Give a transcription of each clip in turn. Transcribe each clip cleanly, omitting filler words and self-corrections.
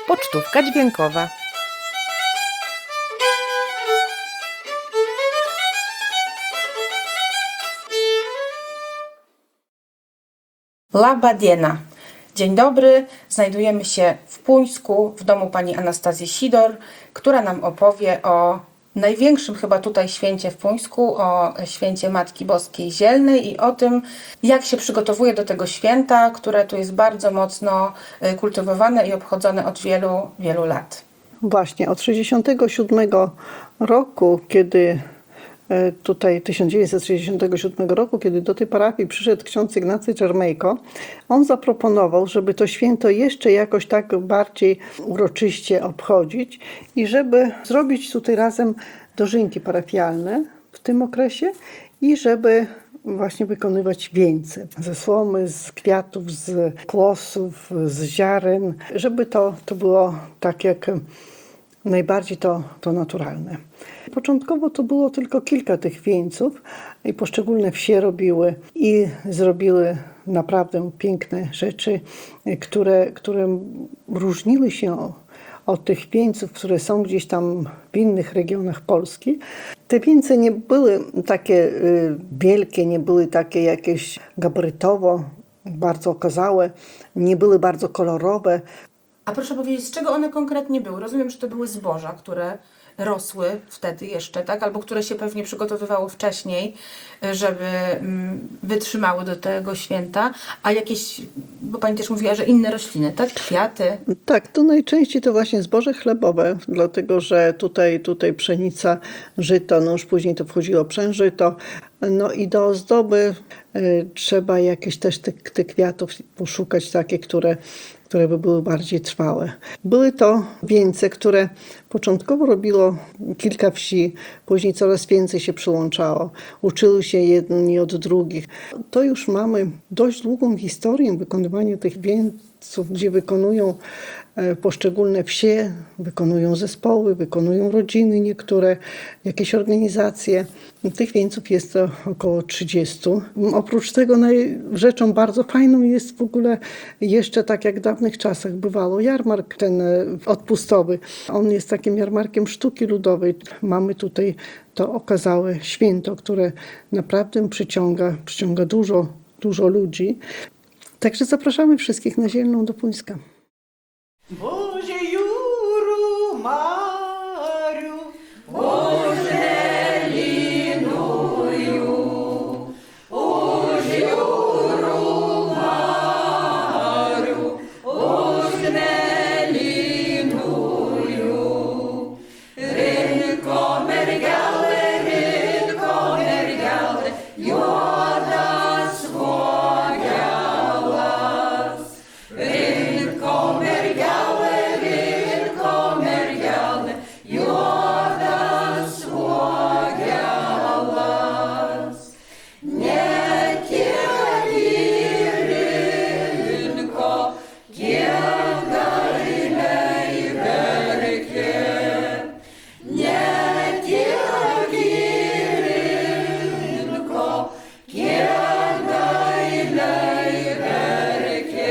Pocztówka dźwiękowa. Labadiena. Dzień dobry, znajdujemy się w Puńsku, w domu pani Anastazji Sidor, która nam opowie o największym chyba tutaj święcie w Puńsku, o święcie Matki Boskiej Zielnej i o tym, jak się przygotowuje do tego święta, które tu jest bardzo mocno kultywowane i obchodzone od wielu, wielu lat. Właśnie, od 1967 roku, kiedy tutaj 1967 roku, kiedy do tej parafii przyszedł ksiądz Ignacy Czermejko, on zaproponował, żeby to święto jeszcze jakoś tak bardziej uroczyście obchodzić i żeby zrobić tutaj razem dożynki parafialne w tym okresie i żeby właśnie wykonywać wieńce ze słomy, z kwiatów, z kłosów, z ziaren, żeby to było tak jak najbardziej to naturalne. Początkowo to było tylko kilka tych wieńców i poszczególne wsie robiły i zrobiły naprawdę piękne rzeczy, które różniły się od tych wieńców, które są gdzieś tam w innych regionach Polski. Te wieńce nie były takie wielkie, nie były takie jakieś gabarytowo bardzo okazałe, nie były bardzo kolorowe. A proszę powiedzieć, z czego one konkretnie były? Rozumiem, że to były zboża, które rosły wtedy jeszcze, tak? Albo które się pewnie przygotowywało wcześniej, żeby wytrzymały do tego święta, a jakieś, bo pani też mówiła, że inne rośliny, tak? Kwiaty. Tak, to najczęściej to właśnie zboże chlebowe, dlatego że tutaj pszenica, żyto, no już później to wchodziło pszeniżyto. No i do ozdoby trzeba jakieś też te kwiatów poszukać takie, które by były bardziej trwałe. Były to wieńce, które początkowo robiło kilka wsi, później coraz więcej się przyłączało. Uczyły się jedni od drugich. To już mamy dość długą historię wykonywania tych wieńców, gdzie wykonują poszczególne wsie, wykonują zespoły, wykonują rodziny niektóre, jakieś organizacje. Tych wieńców jest to około 30. Oprócz tego rzeczą bardzo fajną jest w ogóle jeszcze tak jak w dawnych czasach bywało jarmark ten odpustowy. On jest takim jarmarkiem sztuki ludowej. Mamy tutaj to okazałe święto, które naprawdę przyciąga dużo ludzi. Także zapraszamy wszystkich na Zielną do Puńska. Boże Juru Mariu, Boże Linuju, Boże Juru Mariu, Boże Linuju, rynko mergale, joda swoja las, rynko mergale, joda swoja las. Nie kieli rynko, kiegaj nejverke, nie kieli rynko, kiegaj nejverke.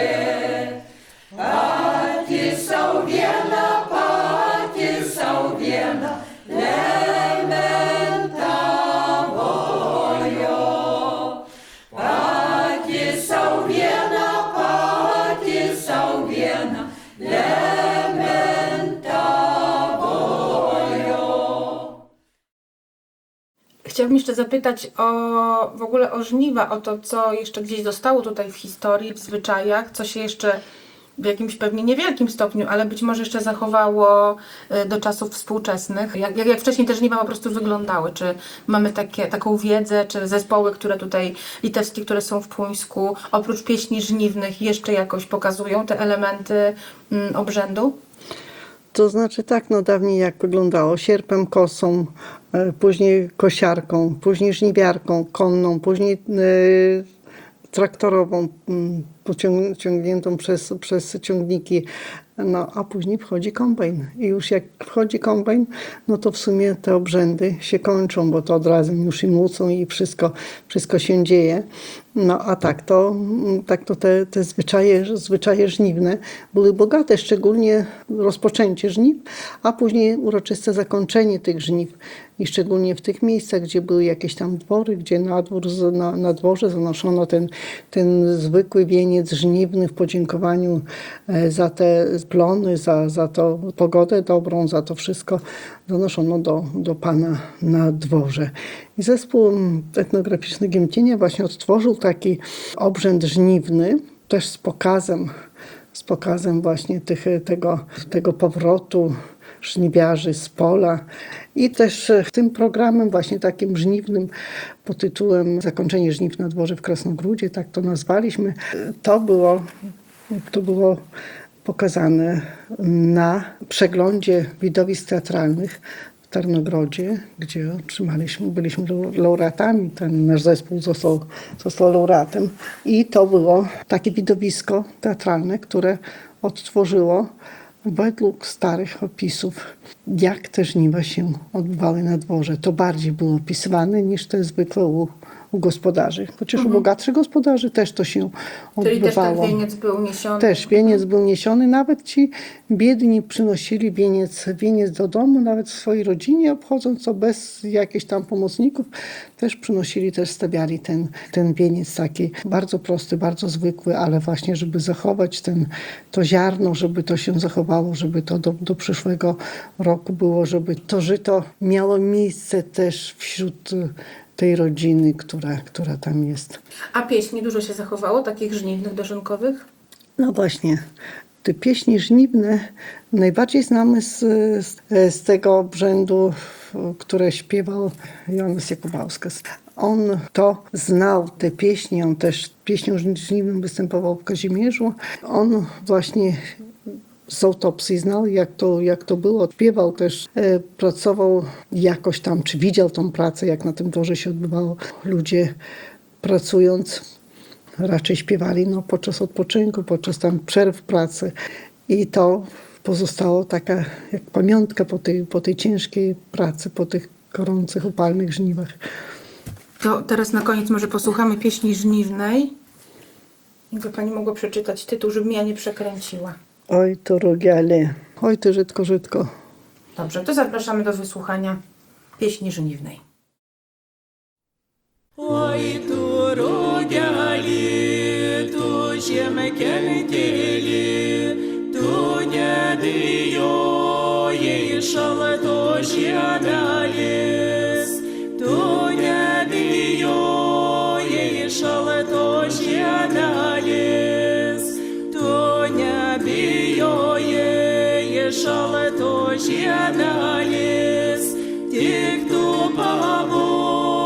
Pati sauviena, lementa vojo. Pati sauviena, lementa vojo. Chciałabym jeszcze zapytać w ogóle o żniwa, o to, co jeszcze gdzieś zostało tutaj w historii, w zwyczajach, co się jeszcze w jakimś pewnie niewielkim stopniu, ale być może jeszcze zachowało do czasów współczesnych. Jak wcześniej te żniwa po prostu wyglądały? Czy mamy taką wiedzę, czy zespoły, które tutaj litewskie, które są w Puńsku, oprócz pieśni żniwnych jeszcze jakoś pokazują te elementy obrzędu? To znaczy tak, no dawniej jak wyglądało, sierpem, kosą, później kosiarką, później żniwiarką konną, później traktorową, ciągniętą przez ciągniki. no a później wchodzi kombajn. I już jak wchodzi kombajn, no to w sumie te obrzędy się kończą, bo to od razu już i młócą i wszystko się dzieje. No a tak to te zwyczaje żniwne były bogate, szczególnie rozpoczęcie żniw, a później uroczyste zakończenie tych żniw. I szczególnie w tych miejscach, gdzie były jakieś tam dwory, gdzie na dworze zanoszono ten zwykły wieniec żniwny w podziękowaniu za te plony, za tą pogodę dobrą, za to wszystko zanoszono do Pana na dworze. I zespół etnograficzny Giemtienia właśnie odtworzył taki obrzęd żniwny, też z pokazem właśnie tego powrotu żniwiarzy z pola. I też tym programem właśnie takim żniwnym pod tytułem Zakończenie żniw na dworze w Krasnogródzie, tak to nazwaliśmy, to było pokazane na przeglądzie widowisk teatralnych w Tarnogrodzie, gdzie byliśmy laureatami. Ten nasz zespół został laureatem. I to było takie widowisko teatralne, które odtworzyło według starych opisów, jak te żniwa się odbywały na dworze. To bardziej było opisywane niż to jest zwykle u gospodarzy. Chociaż u bogatszych gospodarzy też to się Czyli też odbywało. ten wieniec był niesiony. Też wieniec był niesiony. Nawet ci biedni przynosili wieniec do domu, nawet w swojej rodzinie, obchodząc to bez jakichś tam pomocników. Też przynosili, też stawiali ten wieniec taki bardzo prosty, bardzo zwykły, ale właśnie, żeby zachować to ziarno, żeby to się zachowało, żeby to do przyszłego roku było, żeby to żyto miało miejsce też wśród tej rodziny, która tam jest. A pieśni dużo się zachowało, takich żniwnych, dożynkowych? No właśnie, te pieśni żniwne najbardziej znamy z tego obrzędu, które śpiewał Jonas Jakubauskas. On to znał, te pieśni, on też pieśnią żniwną występował w Kazimierzu. On właśnie z autopsji znał, jak to było. Odpiewał też, pracował jakoś tam, czy widział tą pracę, jak na tym dworze się odbywało. Ludzie pracując raczej śpiewali podczas odpoczynku, podczas tam przerw pracy. I to pozostało taka jak pamiątka po tej ciężkiej pracy, po tych gorących, upalnych żniwach. To teraz na koniec może posłuchamy pieśni żniwnej. Jakby pani mogła przeczytać tytuł, żeby mnie nie przekręciła. Oj to rogiale, oj ty Żydko. Dobrze, to zapraszamy do wysłuchania pieśni żniwnej. Ой, ту ругали, ту щемкентели, ту не дыё, ей шала, то щадалис, ту не дыё, ей шала, то щадалис, ту не дыё, ей шала, то щадалис, ти, кто погиб,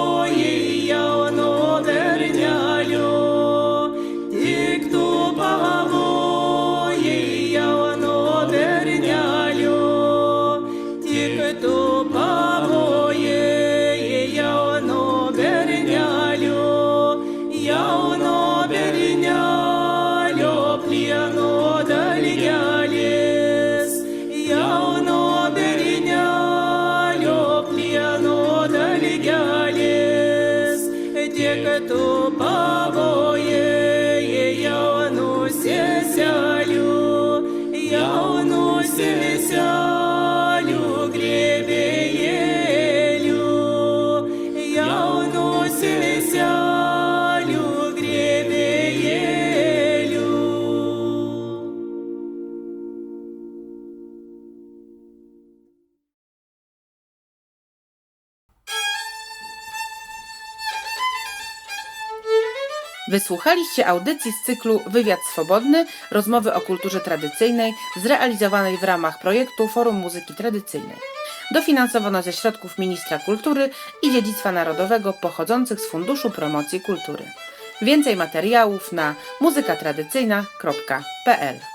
Wysłuchaliście audycji z cyklu Wywiad Swobodny, rozmowy o kulturze tradycyjnej, zrealizowanej w ramach projektu Forum Muzyki Tradycyjnej. Dofinansowano ze środków Ministra Kultury i Dziedzictwa Narodowego pochodzących z Funduszu Promocji Kultury. Więcej materiałów na muzykatradycyjna.pl